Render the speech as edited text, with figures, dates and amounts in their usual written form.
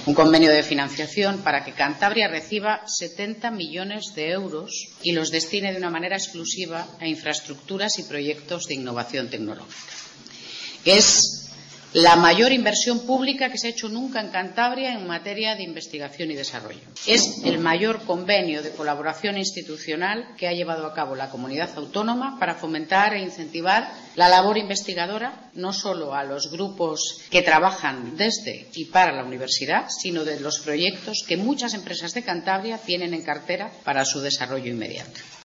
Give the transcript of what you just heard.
un convenio de financiación para que Cantabria reciba 70 millones de euros y los destine de una manera exclusiva a infraestructuras y proyectos de innovación tecnológica. Es la mayor inversión pública que se ha hecho nunca en Cantabria en materia de investigación y desarrollo. Es el mayor convenio de colaboración institucional que ha llevado a cabo la comunidad autónoma para fomentar e incentivar la labor investigadora, no solo a los grupos que trabajan desde y para la universidad, sino de los proyectos que muchas empresas de Cantabria tienen en cartera para su desarrollo inmediato.